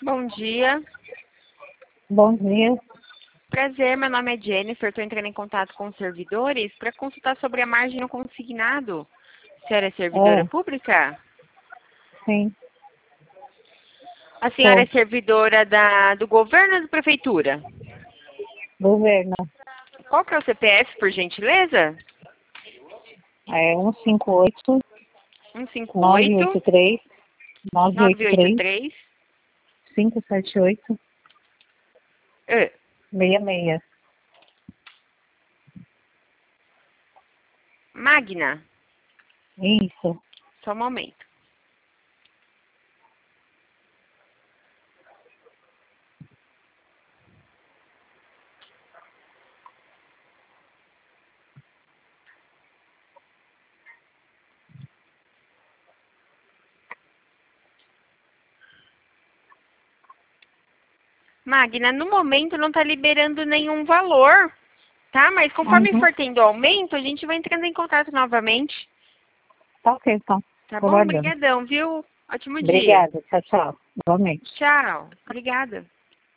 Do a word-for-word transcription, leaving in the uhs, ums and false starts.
Bom dia. Bom dia. Prazer, meu nome é Jennifer. Estou entrando em contato com os servidores para consultar sobre a margem no consignado. A senhora é servidora É, pública? sim. A senhora é Sou. servidora da, do governo ou da prefeitura? Governo. Qual que é o C P F, por gentileza? É um cinco oito, um cinco nove oito oito, três, nove nove oito oito três, três. cinco sete oito, Ah, seis seis. Magna. Isso. Só um momento. Magna, no momento não está liberando nenhum valor, tá? Mas conforme Uhum. for tendo aumento, a gente vai entrando em contato novamente. Tá ok, então. Tá bom? Aguardando. Obrigadão, viu? Ótimo dia. Obrigada. Tchau, tchau. Igualmente. Tchau. Obrigada.